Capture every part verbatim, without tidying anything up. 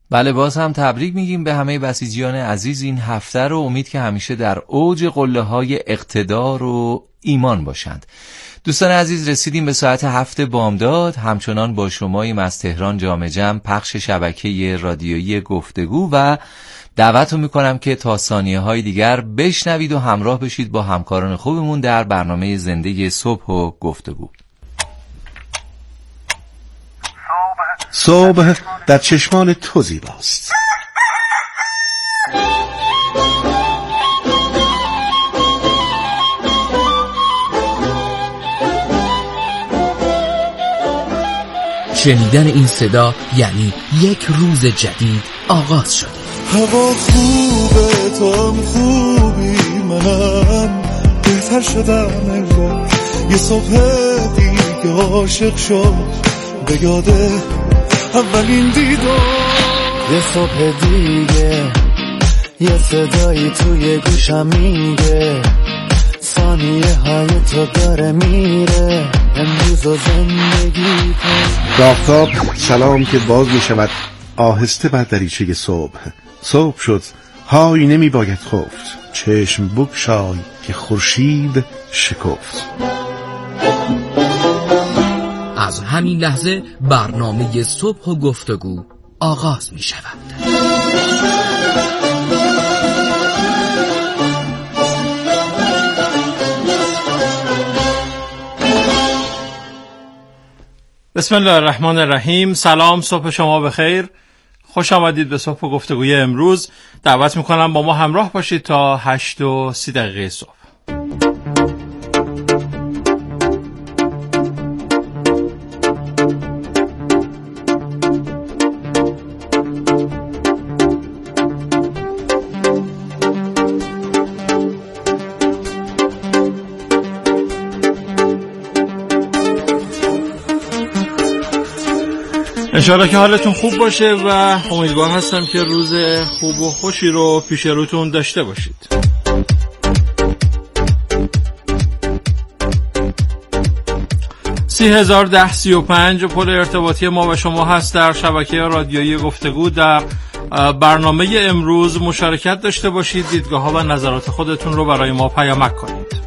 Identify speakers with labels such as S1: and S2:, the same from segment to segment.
S1: بله، باز هم تبریک میگیم به همه بسیجیان عزیز این هفته رو. امید که همیشه در اوج قله های اقتدار و ایمان باشند. دوستان عزیز، رسیدیم به ساعت هفت بامداد. همچنان با شماییم از تهران جام جم، پخش شبکه رادیویی گفتگو، و دعوت رو میکنم که تا ثانیه های دیگر بشنوید و همراه بشید با همکاران خوبمون در برنامه زنده صبح و گفتگو.
S2: صبح در چشمان تو زیباست.
S3: شنیدن این صدا یعنی یک روز جدید آغاز شده.
S4: هوا خوبه، تو هم خوبی، منم بهتر شدم انگار. یه صبح دیگه عاشق شد، به یاده اولین دیدار.
S5: یه صبح دیگه یه صدایی توی گوشم میگه ثانیه های تو داره میره، امروز و زندگی کن.
S2: آفتاب سلام که باز میشود آهسته بر دریچه صبح. صبح شد، های نمی باید خفت، چشم بگشای که خورشید شکفت.
S3: از همین لحظه برنامه صبح و گفتگو آغاز می شود.
S6: بسم الله الرحمن الرحیم. سلام، صبح شما بخیر. خوش آمدید به صبح و گفتگوی امروز. دعوت میکنم با ما همراه باشید تا هشت و سی دقیقه صبح. انشاءالله که حالتون خوب باشه و امیدوار هستم که روز خوب و خوشی رو پیش روتون داشته باشید. سی هزار ده سی و پنج پل ارتباطی ما و شما هست در شبکه رادیویی گفتگو. در برنامه امروز مشارکت داشته باشید، دیدگاه ها و نظرات خودتون رو برای ما پیامک کنید.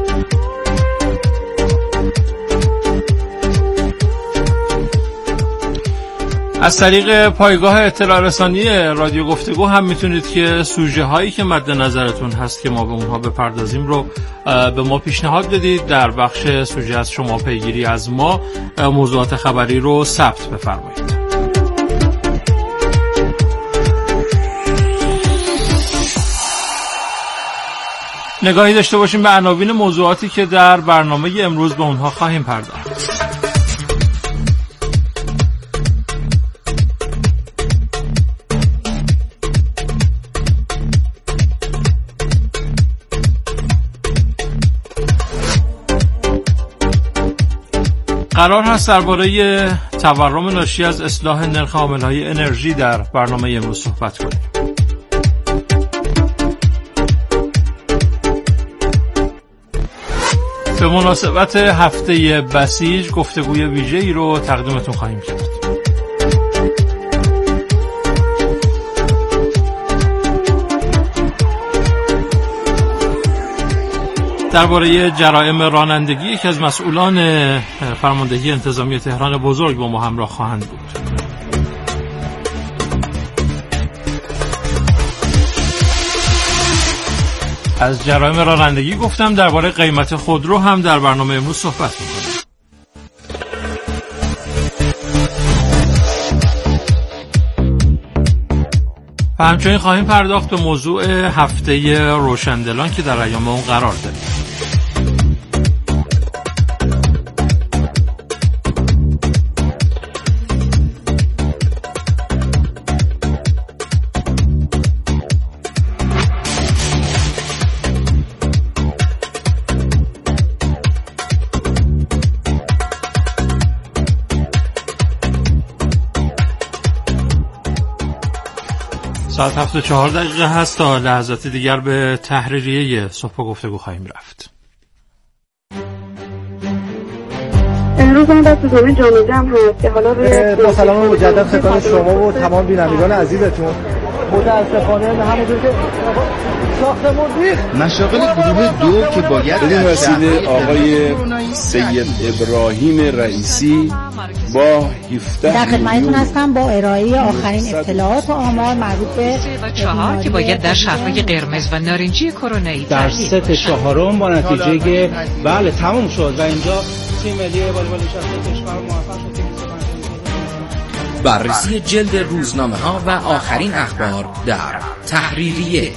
S6: از طریق پایگاه اطلاع رسانی رادیو گفتگو هم میتونید که سوژه هایی که مد نظرتون هست که ما به اونها بپردازیم رو به ما پیشنهاد بدید. در بخش سوژه از شما پیگیری از ما موضوعات خبری رو ثبت بفرمایید. نگاهی داشته باشیم به عناوین موضوعاتی که در برنامه امروز به اونها خواهیم پرداخت. قرار هست درباره تورم ناشی از اصلاح نرخ عامل‌های انرژی در برنامه امروز صحبت کنیم. به مناسبت هفته بسیج گفتگوی ویژه‌ای رو تقدیمتون خواهیم کرد. درباره جرایم رانندگی یکی از مسئولان فرماندهی انتظامی تهران بزرگ با ما همراه خواهند بود. از جرایم رانندگی گفتم، درباره قیمت خودرو هم در برنامه امروز صحبت می‌کنیم. و همچنین خواهیم پرداخت به موضوع هفته روشندلان که در ایام اون قرار داریم. ساعت هفت و چهار دقیقه هست. تا لحظات دیگر به تحریریه صبح گفتگو خواهیم رفت.
S7: امروز هم دست دوره جامعه جمع هست که حالا روی
S8: با سلام مجدد خدمت شما و تمام بینندگان عزیزتون. متاسفانه همونجور که ساختمون ریخت
S9: مشاغل گروه دو که باید
S10: بدین وسیله آقای سید ابراهیم رئیسی با هفده
S11: در خدمتتون هستم با ارائه آخرین اطلاعات و آمار مربوط به
S12: چهار که باید در شهرهای قرمز و نارنجی کرونایی
S13: در ست چهارم با نتیجه بله تموم شد و اینجا تیم ملی والیبال نشسته کشور موفق شد.
S3: بررسی جلد روزنامه ها و آخرین اخبار در تحریریه.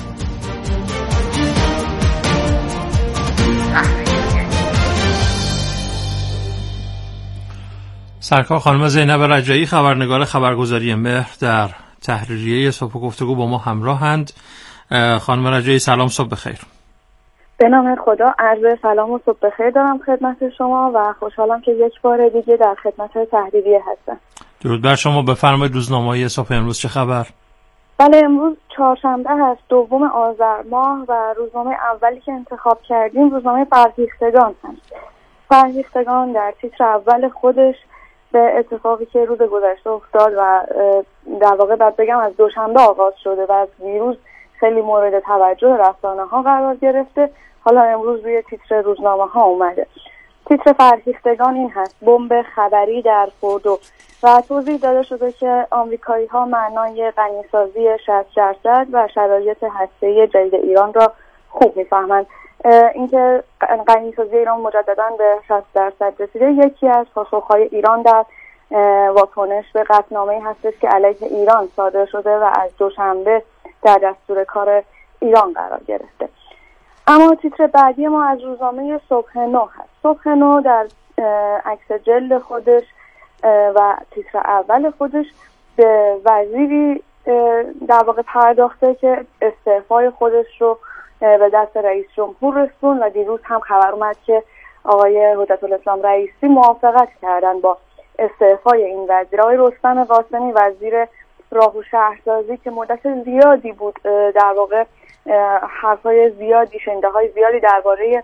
S6: سرکار خانم زینب رجایی خبرنگار خبرگزاری مهر در تحریریه صبح گفتگو با ما همراهند. خانم رجایی سلام، صبح بخیر.
S7: به نام خدا، عرض سلام و صبح بخیر دارم خدمت شما و خوشحالم که یک بار دیگه در خدمت تحریریه هستم.
S6: درود بر شما. بفرمایید روزنامه‌های صبح امروز چه خبر؟
S7: بله، امروز چهارشنبه هست، دوم آذر ماه و روزنامه اولی که انتخاب کردیم روزنامه فرهیختگان هست. فرهیختگان در تیتر اول خودش به اتفاقی که روز گذشته افتاد و در واقع باید بگم از دوشنبه آغاز شده و از دیروز خیلی مورد توجه رسانه‌ها قرار گرفته، حالا امروز روی تیتر روزنامه‌ها اومده. تیتر فرهیختگان این هست: بمب خبری در فردو، و توضیح داده شده که آمریکایی‌ها معنای غنیسازی شصت درصد و شرایط هسته‌ای جدید ایران را خوب می‌فهمند. اینکه غنیسازی ایران مجدداً به شصت درصد رسیده یکی از پاسخ‌های ایران در واکنش به قطعنامه‌ای هستش که علیه ایران صادر شده و از دوشنبه در دستور کار ایران قرار گرفته. اما تیتر بعدی ما از روزنامه صبح نو هست. صبح نو در عکس جلد خودش و تیتر اول خودش به وزیری در واقع پرداخته که استعفای خودش رو به دست رئیس جمهور رسون و دیروز هم خبر اومد که آقای حجت الاسلام رئیسی موافقت کردن با استعفای این وزیر. آقای رستم قاسمی وزیر راه و شهرسازی که مدت زیادی بود در واقع حرفای زیادی، شنیده‌های زیادی درباره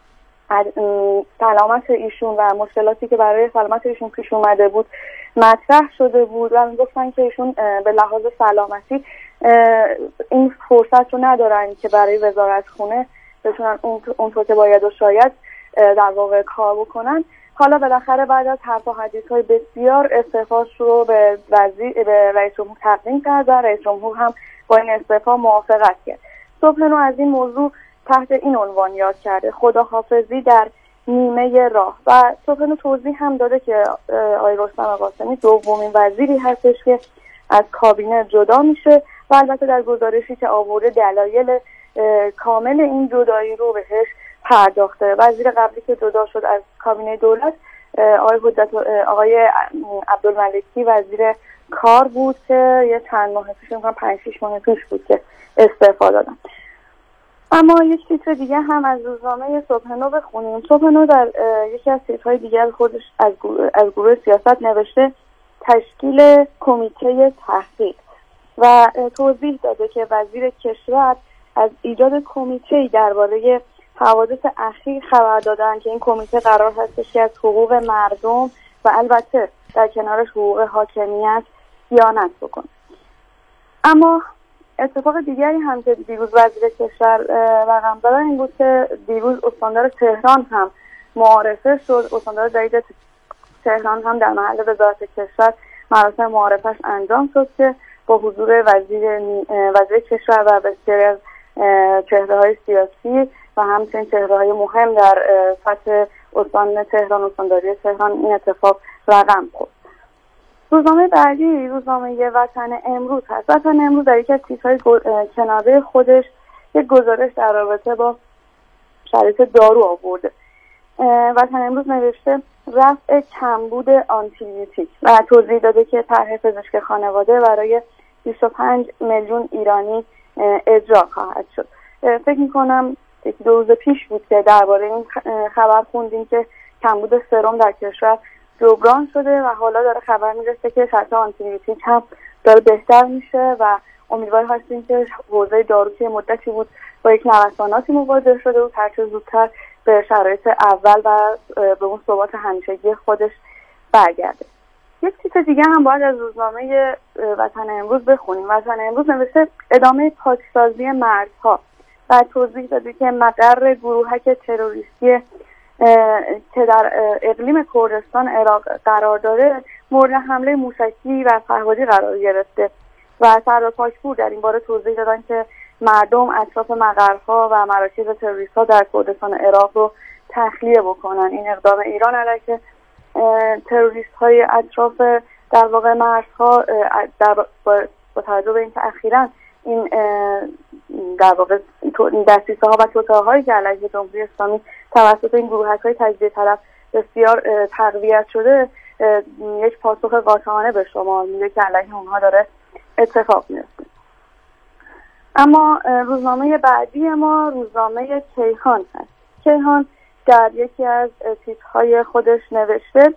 S7: سلامت ایشون و مشکلاتی که برای سلامت ایشون پیش اومده بود مطرح شده بود و میگفتن که ایشون به لحاظ سلامتی این فرصت رو ندارن که برای وزارت خونه بتونن اونطور که باید و شاید در واقع کار بکنن. حالا بالاخره بعد از حرف و حدیث‌های بسیار استعفاش رو به وزیر به رئیس جمهور تقدیم کرد و رئیس جمهور هم با این استعفا موافقت کرد. صبح نو از این موضوع تحت این عنوان یاد کرده: خداحافظی در نیمه راه. و صبح نو توضیح هم داده که آقای رستم قاسمی دومین وزیری هستش که از کابینه جدا میشه و البته در گزارشی که آورده دلایل کامل این جدایی رو بهش پرداخته. وزیر قبلی که جدا شد از کابینه دولت آقای حجت آقای عبدالملکی وزیر کار بود که یه چند ماه پیش میگم پنج شش ماه پیش بود که استعفا دادن. اما یک تیتر دیگه هم از روزنامه صبح نو بخونیم. صبح نو در یکی از تیترهای دیگر خودش از گروه, از گروه سیاست نوشته تشکیل کمیته تحقیق و توضیح داده که وزیر کشور از ایجاد کمیته‌ای درباره حوادث اخیر خبر دادن که این کمیته قرار هستش که از حقوق مردم و البته در کنارش حقوق حاکمیت صیانت بکنه. اما اتفاق دیگری هم که دیروز وزیر کشور رقم زدن این بود که دیروز استاندار تهران هم معارفه شد. استاندار جدید تهران هم در محل وزارت کشور مراسم معارفش انجام شد که با حضور وزیر وزیر کشور و بسیاری از چهره‌های سیاسی و همچنین چهره‌های مهم در سطح استان تهران، استانداری تهران این اتفاق رقم خورد. روزنامه بعدی روزنامه وطن امروز هست. وطن امروز در یکی از تیترهای کناره خودش یک گزارش در رابطه با شرایط دارو آورده. وطن امروز نوشته رفع کمبود آنتیبیوتیک و توضیح داده که طرح پزشک خانواده برای بیست و پنج میلیون ایرانی اجرا خواهد شد. فکر میکنم یک دو روز پیش بود که درباره این خبر خوندیم که کمبود سرم در کشور جبران شده و حالا داره خبر میرسه که شرط آنتیبیوتیک هم داره بهتر میشه و امیدوار هستیم که حوزه دارو که مدتی بود با یک نوساناتی مواجه شده و هرچه زودتر به شرایط اول و به اون ثبات همیشگی خودش برگرده. یک چیز دیگه هم باید از روزنامه وطن امروز بخونیم. وطن امروز نوشته ادامه پاکسازی مرزها و توضیح داده که مقر گروهک تروریستی که در اقلیم کردستان عراق قرار داره مورد حمله موشکی و پهپادی قرار گرفته و سردار پاکپور در این باره توضیح دادن که مردم اطراف مقرها و مراکز تروریست‌ها در کردستان عراق رو تخلیه بکنن. این اقدام ایران علیه تروریست‌های اطراف در واقع مرزها در با توجه به اینکه اخیراً این در واقع دستیسه‌ها و توطئه‌هایی که علیه جمهوری اسلامی توسط این گروهک‌های تجزیه طلب بسیار تقویت شده، یک پاسخ قاطعانه به شما میده که علیه اونها داره اتفاق میفته. اما روزنامه بعدی ما روزنامه کیهان هست. کیهان در یکی از تیترهای خودش نوشته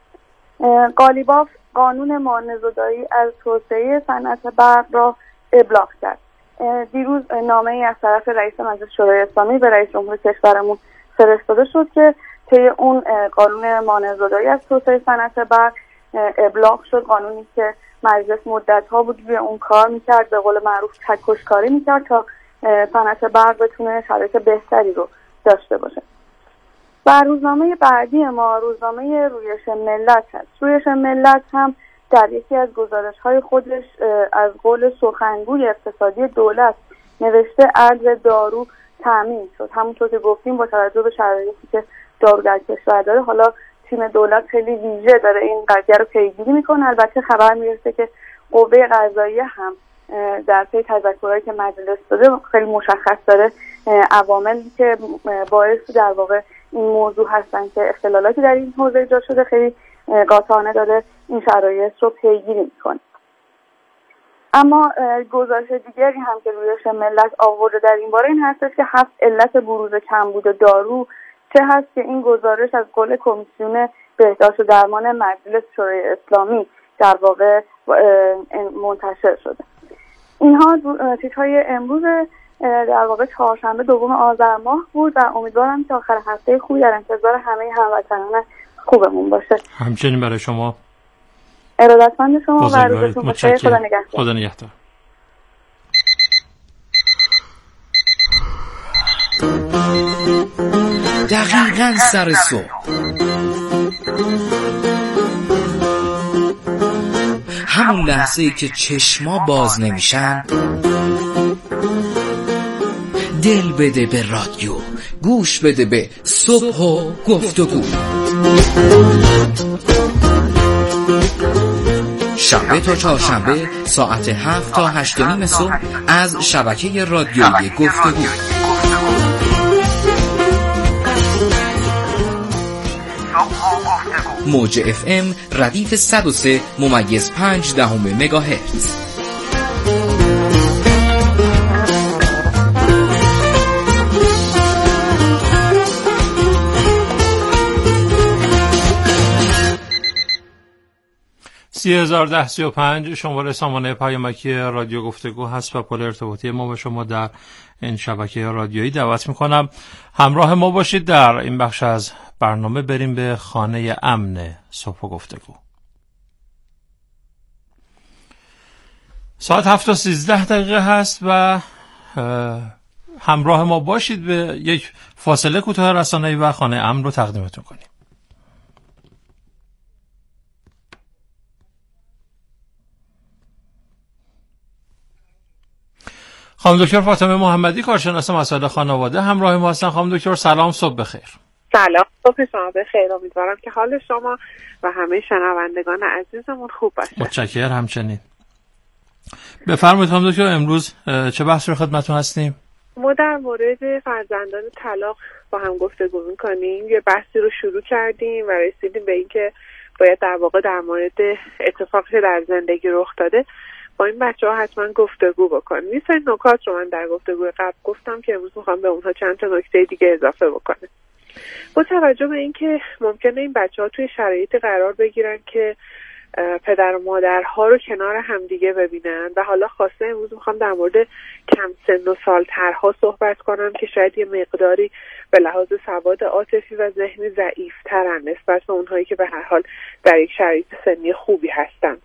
S7: قالیباف قانون مانع‌زدایی از توسعه صنعت برق را ابلاغ کرد. دیروز نامه‌ای از طرف رئیس مجلس شورای اسلامی به رئیس جمهور کشورمون فرستاده شد که طی اون قانون مانع‌زدایی از توسعه صنعت برق ابلاغ شد، قانونی که مجلس مدت‌ها بود روی اون کار می‌کرد، به قول معروف تک‌کاری می‌کرد تا صنعت برق بتونه شرایط بهتری رو داشته باشه. و روزنامه بعدی ما روزنامه رویش ملت هست. رویش ملت هم در یکی از گزارش‌های خودش از قول سخنگوی اقتصادی دولت نوشته ارز دارو تامین شد. همونطور که گفتیم با توجه به شرایطی که دارو در کشور داره، حالا تیم دولت خیلی ویژه داره این قضیه رو پیگیری میکنه. البته خبر میرسه که قوه قضاییه هم در پی تذکرهایی که مجلس داده خیلی مشخص داره عواملی که باعث در واقع این موضوع هستن که اختلالاتی در این حوزه ایجاد شده خیلی قاطعانه داره این شرایط رو پیگیری میکنه. اما گزارش دیگری هم که رویش ملت آورده در این باره این هستش که هفت علت بروز کمبود دارو چه هست که این گزارش از قول کمیسیون بهداشت و درمان مجلس شورای اسلامی در واقع منتشر شده. اینها تیترهای امروز در واقع چهارشنبه دوم آذر ماه بود و امیدوارم که آخر هفته خوبی در انتظار همه هموطنان خوبمون باشه.
S6: همچنین برای شما.
S7: ارادتمند شما و روزتون بخیر. خدا نگهدار.
S6: خدا نگهدار.
S3: دقیقاً سر صبح همون لحظه ای که چشما باز نمیشن دل بده به رادیو، گوش بده به صبح و گفتگو. شنبه تا چهارشنبه ساعت هفت تا هشت و نیم صبح از شبکه رادیویی گفتگو. موج اف ام ردیف صد و سه ممیز پنج دهم مگاهرتز.
S6: سی هزار ده سی و پنج شماره سامانه پیامکی رادیو گفتگو هست و پل ارتباطی ما به شما در این شبکه رادیویی دعوت میکنم همراه ما باشید در این بخش از برنامه. بریم به خانه امن صبح گفتگو. ساعت هفت و سیزده دقیقه هست و همراه ما باشید. به یک فاصله کوتاه رسانه‌ای و خانه امن رو تقدیمتون کنیم. خانم دکتر فاطمه محمدی کارشناس مسائل خانواده همراه ما هستن. خانم دکتر سلام، صبح بخیر.
S14: سلام، صبح شما بخیر. امیدوارم که حال شما و همه شنوندگان عزیزمون خوب باشه.
S6: متشکرم. همچنین بفرمایید خانم دکتر، امروز چه بحثی رو خدمتتون هستیم؟
S14: ما در مورد فرزندان طلاق با هم گفتگو می‌کنیم. یه بحثی رو شروع کردیم و رسیدیم به اینکه باید در واقع در مورد اتفاقی که در زندگی رخ داده با این بچه‌ها حتما گفتگو بکنیم. یه سری نکات رو من در گفتگوی قبل گفتم که امروز می‌خوام به اونها چند تا نکته دیگه اضافه بکنم. با توجه به اینکه ممکنه این بچه‌ها توی شرایطی قرار بگیرن که پدر و مادرها رو کنار همدیگه ببینن. و حالا خواسته امروز میخوام در مورد کم سن و سالترها صحبت کنم که شاید یه مقداری به لحاظ سواد عاطفی و ذهنی ضعیف‌ترن نسبت به اونهایی که به هر حال در یک شرایط سنی خوبی هستن.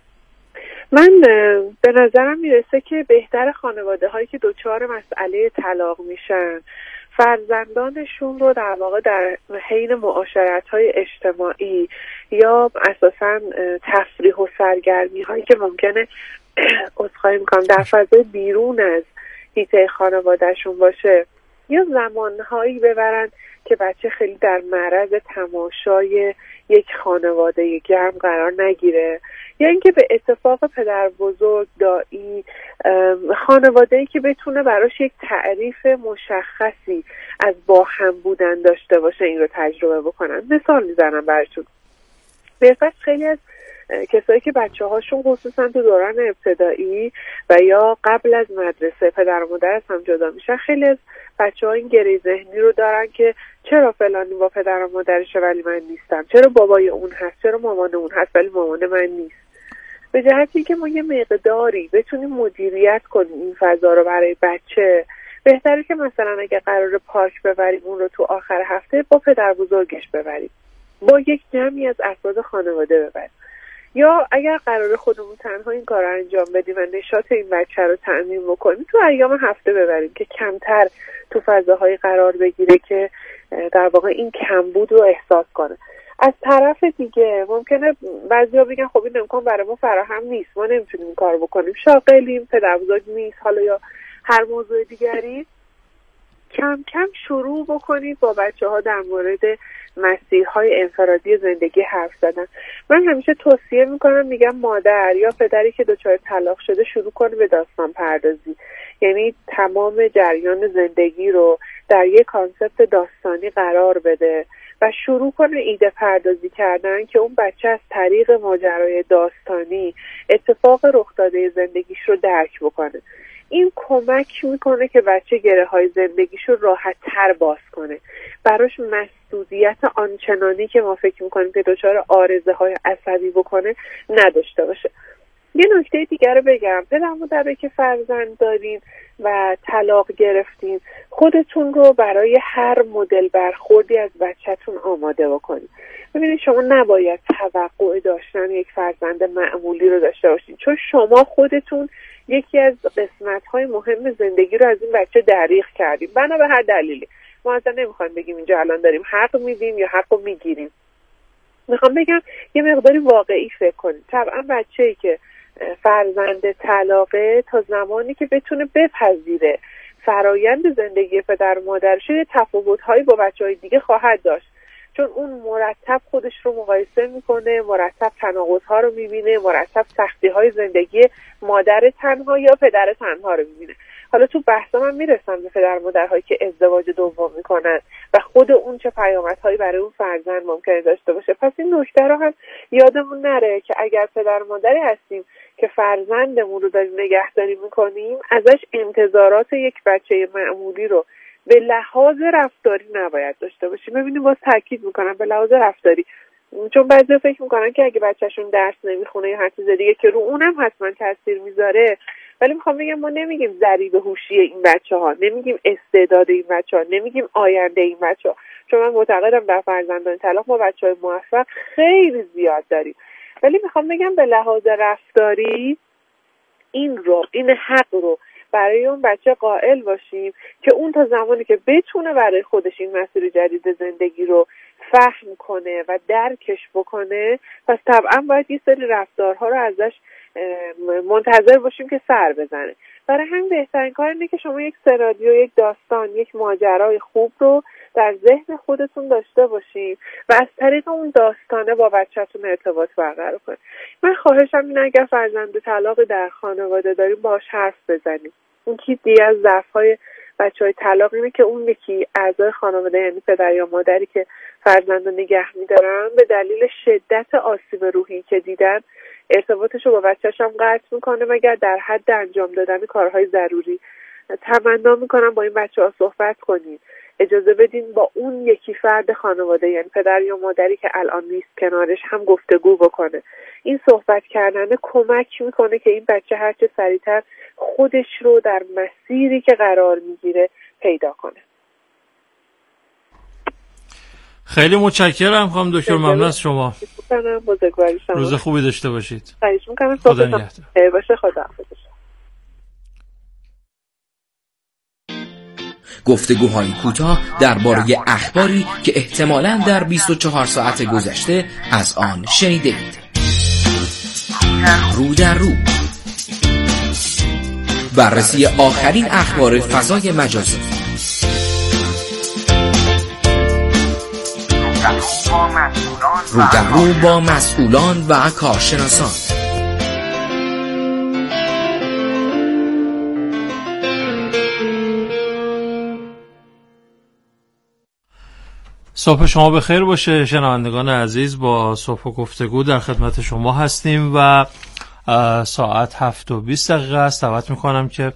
S14: من به نظرم میرسه که بهتر خانواده هایی که دچار مسئله طلاق میشن فرزندانشون رو در واقع در حین معاشرت های اجتماعی یا اساساً تفریح و سرگرمی هایی که ممکنه عذرخواهی میکنم در فضای بیرون از حیطه خانوادهشون باشه یا زمانهایی ببرن که بچه خیلی در معرض تماشای یک خانواده گرم قرار نگیره، یا اینکه به اتفاق پدر بزرگ، دایی، خانواده‌ای که بتونه براش یک تعریف مشخصی از با هم بودن داشته باشه این رو تجربه بکنن. مثال میزنم براتون. بالفرض خیلی از کسایی که بچه هاشون خصوصا تو دوران ابتدایی و یا قبل از مدرسه پدر و مادر از هم جدا میشن، خیلی از بچه ها این گره ذهنی رو دارن که چرا فلانی با پدر و مادرشه ولی من نیستم، چرا بابای اون هست، چرا مامان اون هست ولی مامان من نیست. به جهتی که ما یه مقداری بتونیم مدیریت کنیم این فضا رو برای بچه، بهتره که مثلا اگه قرار پارک ببریم اون رو تو آخر هفته با پدر بزرگش ببریم، با یک جمعی از افراد خانواده ببریم، یا اگر قرار خودمون تنها این کار رو انجام بدیم و نشاط این بچه رو تأمین بکنیم تو ایام هفته ببریم که کمتر تو فضاهای قرار بگیره که در واقع این کمبود رو احساس کنه. از طرف دیگه ممکنه بعضیا بگن خب این امکان برای ما فراهم نیست، ما نمیتونیم این کار بکنیم، شاغلیم، پدر بزرگ نیست، حالا یا هر موضوع دیگری. کم کم شروع بکنید با بچه ها در مورد مسیرهای انفرادی زندگی حرف زدن. من همیشه توصیه میکنم، میگم مادر یا پدری که دچار طلاق شده شروع کنه به داستان پردازی، یعنی تمام جریان زندگی رو در یک کانسپت داستانی قرار بده و شروع کنه ایده پردازی کردن که اون بچه از طریق ماجرای داستانی اتفاق رخ داده زندگیش رو درک بکنه. این کمک میکنه که بچه گره های زندگیش رو راحت تر باز کنه، براش مسئولیت آنچنانی که ما فکر میکنیم که دچار عارضه های عصبی بکنه نداشته باشه. یه نکته دیگر رو بگم، پدر مادر که فرزند دارین و طلاق گرفتین، خودتون رو برای هر مدل برخوردی از بچه‌تون آماده بکنید. ببینید شما نباید توقع داشتن یک فرزند معمولی رو داشته باشین، چون شما خودتون یکی از قسمت‌های مهم زندگی رو از این بچه دریغ کردیم بنا به هر دلیلی. ما اصلا نمیخوایم بگیم اینجا الان داریم حق میدیم یا حق رو میگیریم. میخوام بگم یه مقداری واقعی فکر کنید. طبعا بچه‌ای که فرزند طلاقه تا زمانی که بتونه بپذیره فرایند زندگی پدر و مادرش یه تفاوت‌هایی با بچه‌های دیگه خواهد داشت، چون اون مرتب خودش رو مقایسه میکنه، مرتب تناقض‌ها رو میبینه، مرتب سختی‌های زندگی مادر تنها یا پدر تنها رو میبینه. حالا تو بحثا من میرسم به پدر مادرهایی که ازدواج دوم میکنن و خود اون چه پیامدهایی برای اون فرزند ممکنه داشته باشه. پس این نکته رو هم یادمون نره که اگر پدر مادری هستیم که فرزندمون رو داریم نگهداری میکنیم، ازش انتظارات یک بچه معمولی رو به لحاظ رفتاری نباید داشته باشیم. ببینید باز تاکید میکنم به لحاظ رفتاری، چون بعضی فکر میکنن که اگه بچهشون درس نمیخونه یا هر چیز دیگه که رو اونم حتما تاثیر میذاره، ولی میخوام بگم ما نمیگیم ضریب هوشی این بچه‌ها، نمیگیم استعداد این بچه‌ها، نمیگیم آینده این بچه‌ها، چون من معتقدم در فرزندان طلاق ما بچه‌های موفق خیلی زیاد داریم، ولی میخوام بگم به لحاظ رفتاری این رو این حق رو برای اون بچه قائل باشیم که اون تا زمانی که بتونه برای خودش این مسیر جدید زندگی رو فهم کنه و درکش بکنه، پس طبعا باید یه سری رفتارها رو ازش منتظر باشیم که سر بزنه. برای همین بهترین کار اینه که شما یک سناریو، یک داستان، یک ماجرای خوب رو در ذهن خودتون داشته باشیم و از طریق اون داستانه با بچه‌تون ارتباط برقرار کنید. من خواهشم اینه اگر فرزند طلاق در خانواده داریم باهاش حرف بزنیم. اون که دیگه از ضعف‌های بچه‌های طلاق اینه که اون یکی اعضای خانواده، یعنی پدر یا مادری که فرزند رو نگه می‌دارن، به دلیل شدت آسیب روحی که دیدن ارتباطش رو با بچه‌ش هم قطع میکنه مگر در حد انجام دادن کارهای ضروری. تمنا میکنم با این بچه‌ها صحبت کنید، اجازه بدین با اون یکی فرد خانواده، یعنی پدر یا مادری که الان نیست کنارش، هم گفتگو بکنه. این صحبت کردن کمک میکنه که این بچه هرچه سریعتر خودش رو در مسیری که قرار میگیره پیدا کنه.
S6: خیلی متشکرم خانم دکتر، ممنون از شما. روز خوبی داشته باشید.
S14: خواهش می‌کنم.
S6: خدا نگهدار.
S14: باشه. خدا حافظ.
S3: گفتگوهای کوتاه درباره اخباری که احتمالاً در بیست و چهار ساعت گذشته از آن شنیدید. رو در رو، بررسی آخرین اخبار فضای مجازی، رو در رو با مسئولان و کارشناسان.
S6: صبح شما بخیر باشه شنوندگان عزیز. با صبح و گفتگو در خدمت شما هستیم و ساعت هفت و بیست دقیقه است. دعوت میکنم که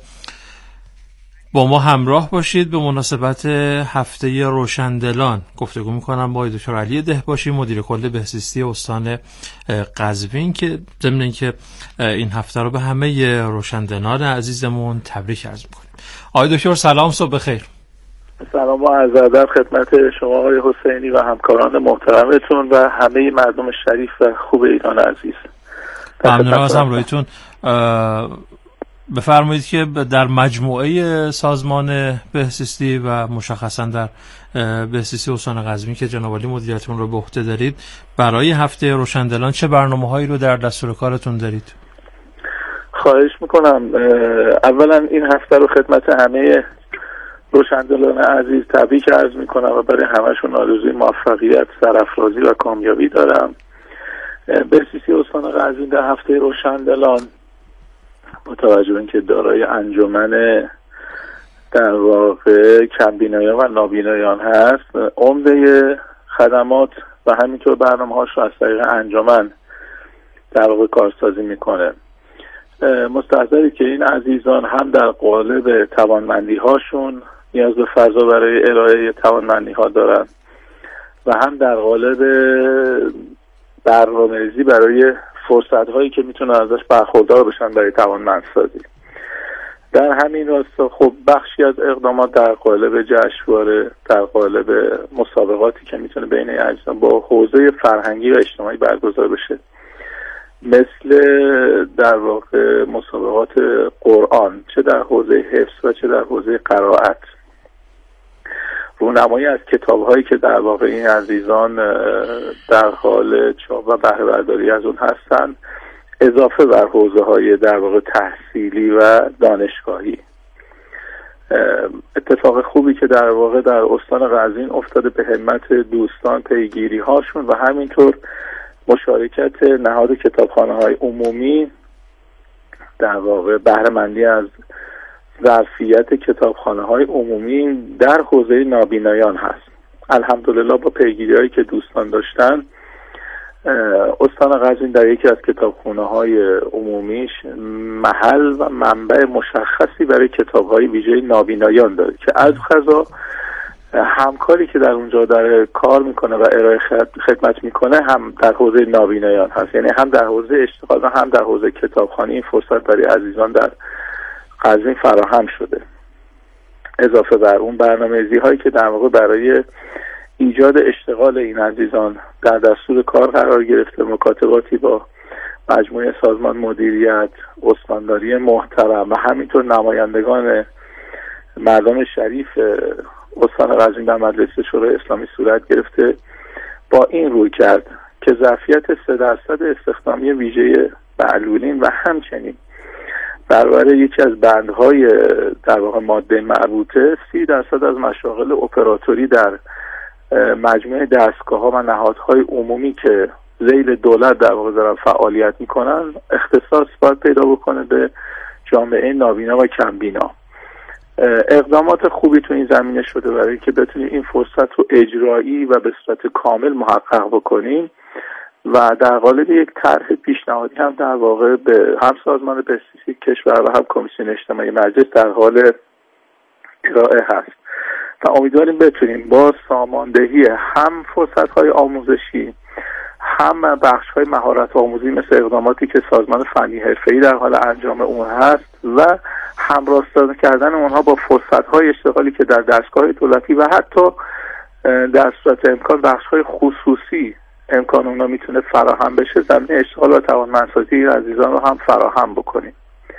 S6: با ما همراه باشید. به مناسبت هفته روشندلان گفتگو میکنم با دکتر علی دهباشی، مدیر کل بهزیستی استان قزوین، که ضمن اینکه این هفته رو به همه روشندلان عزیزمون تبریک عرض میکنیم. آقای دکتر سلام، صبح بخیر.
S15: سلام و عرض ادب خدمت شما آقای حسینی و همکاران محترمتون و همه مردم شریف و خوب ایران عزیز.
S6: ممنونم از همراهیتون. بفرمایید که در مجموعه سازمان بهزیستی و مشخصا در بهزیستی استان قزوین که جناب عالی مدیریتون رو به عهده دارید، برای هفته روشندلان چه برنامه‌هایی رو در دستور کارتون دارید؟
S15: خواهش میکنم. اولا این هفته رو خدمت همه روشندلان عزیز تبریک عرض میکنم و برای همشون آرزوی موفقیت، سرافرازی و کامیابی دارم. بهزیستی استان قزوین در هفته روشندلان با توجه به اینکه دارای انجمن در واقع کمبینایان و نابینایان هست، عمده خدمات و همینطور برنامه‌هاش رو از طریق انجمن در واقع کارسازی میکنه. مستحضری که این عزیزان هم در قالب توانمندی هاشون نیاز به فضا برای ارائه توانمندی ها دارن و هم در قالب برنامه‌ریزی برای فرصت هایی که میتونن ازش برخوردار بشن برای توانمندسازی. در همین راستا خب بخشی از اقدامات در قالب جشنواره، در قالب مسابقاتی که میتونه بین عزیزان با حوزه فرهنگی و اجتماعی برگزار بشه، مثل در واقع مسابقات قرآن، چه در حوزه حفظ و چه در حوزه قرائت، رونمایی از کتاب‌هایی که در واقع این عزیزان در حال چاپ و بهره برداری از اون هستن، اضافه بر حوزه‌های در واقع تحصیلی و دانشگاهی. اتفاق خوبی که در واقع در استان قزوین افتاده به همت دوستان پیگیری هاشون و همینطور مشارکت نهاد کتابخانه‌های عمومی در واقع بهره مندی از ظرفیت کتابخانه‌های عمومی در حوزه نابینایان هست. الحمدلله با پیگیری‌هایی که دوستان داشتن، استان قزوین در یکی از کتابخانه‌های عمومیش محل و منبع مشخصی برای کتاب‌های ویژه نابینایان داره که از قضا همکاری که در اونجا در کار میکنه و ارائه خدمت میکنه هم در حوزه نابینایان هست، یعنی هم در حوزه اشتغال و هم در حوزه کتابخوانی این فرصت برای عزیزان در قزوین فراهم شده. اضافه بر اون برنامه‌ریزی هایی که در واقع برای ایجاد اشتغال این عزیزان در دستور کار قرار گرفته، مکاتباتی با مجموعه سازمان مدیریت، استانداری محترم و همینطور نمایندگان مردم شریف استان قزوین در مجلس شورای اسلامی صورت گرفته. با این روی کرد که ظرفیت سه درصد استخدامی ویژه معلولین و همچنین برابر یکی از بندهای در واقع ماده مربوطه سی درصد از مشاغل اپراتوری در مجموعه دستگاه‌ها و نهادهای عمومی که ذیل دولت در واقع دارن فعالیت میکنن اختصاص باید پیدا بکنه به جامعه نابینا و کمبینا. اقدامات خوبی تو این زمینه شده برای که بتونیم این فرصت رو اجرایی و به صورت کامل محقق بکنیم و در قالب یک طرح پیشنهادی هم در واقع به هم سازمان بهزیستی کشور و هم کمیسیون اجتماعی مجلس در حال ارائه هست و امیدواریم بتونیم با ساماندهی هم فرصت‌های آموزشی هم بخش‌های مهارت آموزی مثل اقداماتی که سازمان فنی حرفه‌ای در حال انجام اون هست و همراستانه کردن اونها با فرصت‌های اشتغالی که در دستگاه دولتی و حتی در صورت امکان بخش‌های خصوصی امکان اونها میتونه فراهم بشه، زمینه اشتغال و توانمندسازی این عزیزان رو هم فراهم بکنیم.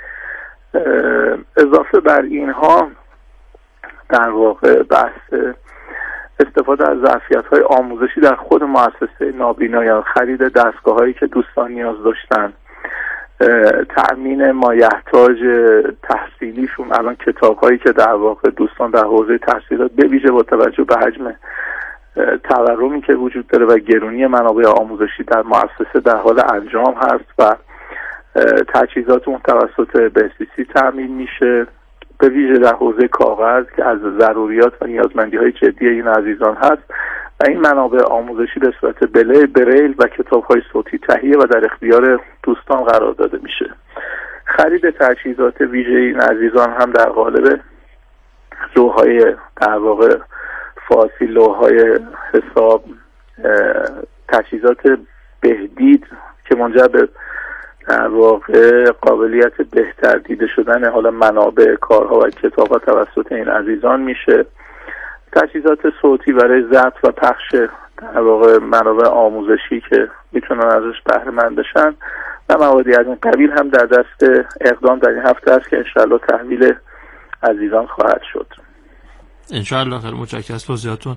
S15: اضافه بر اینها در واقع بحث استفاده از ظرفیت‌های آموزشی در خود مؤسسه نابینایان، خرید دستگاه‌هایی که دوستان نیاز داشتن، تأمین مایحتاج تحصیلیشون، الان کتاب‌هایی که در واقع دوستان در حوزه تحصیلات به ویژه با توجه به حجم تورمی که وجود داره و گرونی منابع آموزشی در مؤسسه در حال انجام هست و تجهیزات اون توسط بهسیسی تأمین میشه، به ویژه در حوزه کاغذ که از ضروریات و نیازمندی‌های جدی این عزیزان هست و این منابع آموزشی به صورت بریل و کتاب‌های صوتی تهیه و در اختیار دوستان قرار داده میشه. خرید تجهیزات ویژه این عزیزان هم در قالب لوح‌های در واقع فارسی، لوح‌های حساب، تجهیزات بهدید که منجر به در واقع قابلیت بهتر دیده شدن حالا منابع کارها و کتاب‌ها توسط این عزیزان میشه، تجهیزات صوتی برای ضبط و پخش در واقع منابع آموزشی که میتونن ازش بهره مند بشن و موادی از این قبیل هم در دست اقدام در این هفته است که انشاءالله تحویل عزیزان خواهد شد.
S6: انشاءالله. خیلی متشکرم از توضیحاتون.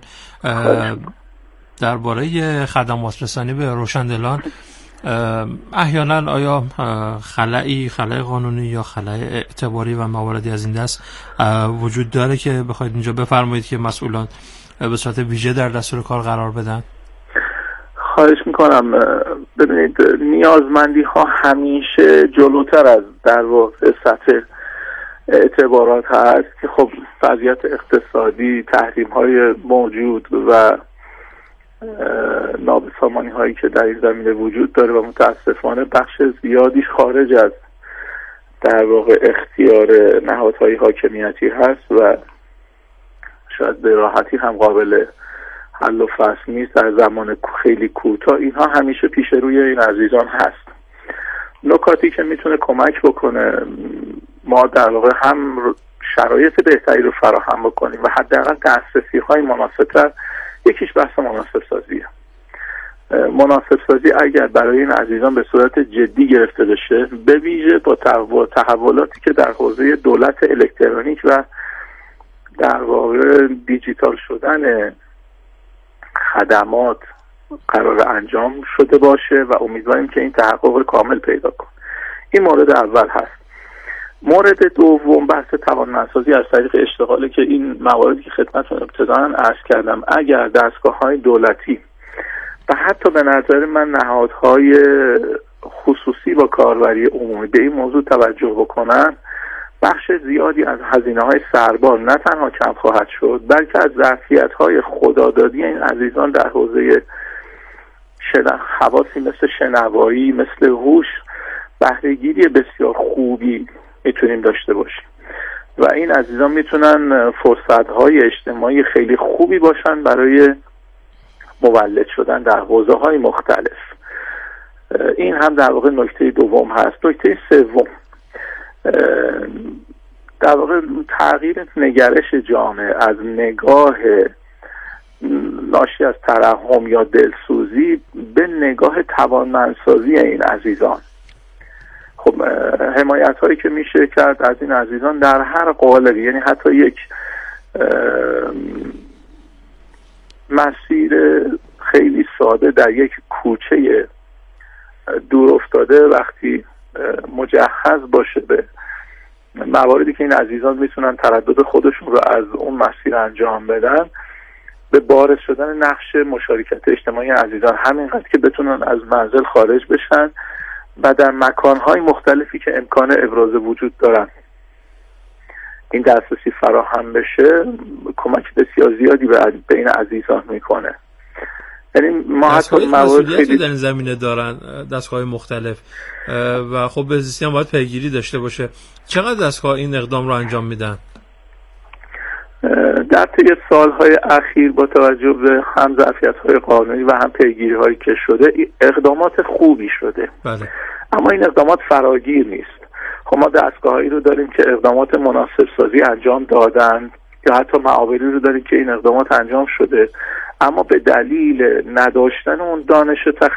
S6: درباره خدمات رسانی به روشندلان احیانا آیا خلایی خلای قانونی یا خلای اعتباری و مواردی از این دست وجود داره که بخواید اینجا بفرمایید که مسئولان به صورت ویژه در دستور کار قرار بدن؟
S15: خواهش میکنم. ببینید نیازمندی ها همیشه جلوتر از در واقع سطح اعتبارات هست که خب وضعیت اقتصادی، تحریم های موجود و نابسامانی هایی که در این زمینه وجود داره و متاسفانه بخش زیادیش خارج از در واقع اختیار نهادهای حاکمیتی هست و شاید به راحتی هم قابل حل و فصل نیست در زمان خیلی کوتاه. اینها همیشه پیش روی این عزیزان هست. نکاتی که میتونه کمک بکنه ما در واقع هم شرایط بهتری رو فراهم بکنیم و حداقل دسترسی های مناسب‌تر، یکیش بحث مناسب سازیه. مناسب سازی اگر برای این عزیزان به صورت جدی گرفته بشه، به ویژه با تحولاتی که در حوزه دولت الکترونیک و در واقع دیجیتال شدن خدمات قرار انجام شده باشه و امیدواریم که این تحقق کامل پیدا کنه. این مورد اول هست. مورد دوم بحث توانمندسازی از طریق اشتغاله که این مواردی که خدمتتون ابتداً عرض کردم اگر دستگاه‌های دولتی و حتی به نظر من نهادهای خصوصی با کاربری عمومی به این موضوع توجه بکنن، بخش زیادی از هزینه‌های سربار نه تنها کم خواهد شد بلکه از ظرفیت‌های خدادادی این عزیزان در حوزه حواسی مثل شنوایی، مثل هوش، بهره‌گیری بسیار خوبی میتونیم داشته باشیم و این عزیزان میتونن فرصت‌های اجتماعی خیلی خوبی باشن برای مولد شدن در حوزه‌های مختلف. این هم در واقع نکته دوم هست. نکته سوم در واقع تغییر نگرش جامعه از نگاه ناشی از ترحم یا دلسوزی به نگاه توانمندسازی این عزیزان. خب حمایت هایی که میشه کرد از این عزیزان در هر قالبی، یعنی حتی یک مسیر خیلی ساده در یک کوچه دور افتاده وقتی مجهز باشه به مواردی که این عزیزان میتونن تردد خودشون رو از اون مسیر انجام بدن، به بارز شدن نقش مشارکت اجتماعی عزیزان همینقدر که بتونن از منزل خارج بشن و در مکانهای مختلفی که امکان ابراز وجود دارن این دسترسی فراهم بشه، کمک بسیار زیادی به این عزیزان میکنه. یعنی ما حتی موارد خیلی
S6: در این زمینه دارن دستگاه مختلف و خب بهزیستی هم باید پیگیری داشته باشه. چقدر دستگاه این اقدام رو انجام میدن؟
S15: در طی سالهای اخیر با توجه به هم ظرفیت‌های قانونی و هم پیگیری‌هایی که شده اقدامات خوبی شده.
S6: بله.
S15: اما این اقدامات فراگیر نیست. خب ما دستگاهایی رو داریم که اقدامات مناسب سازی انجام دادن یا حتی معاوری رو داریم که این اقدامات انجام شده، اما به دلیل نداشتن اون دانش و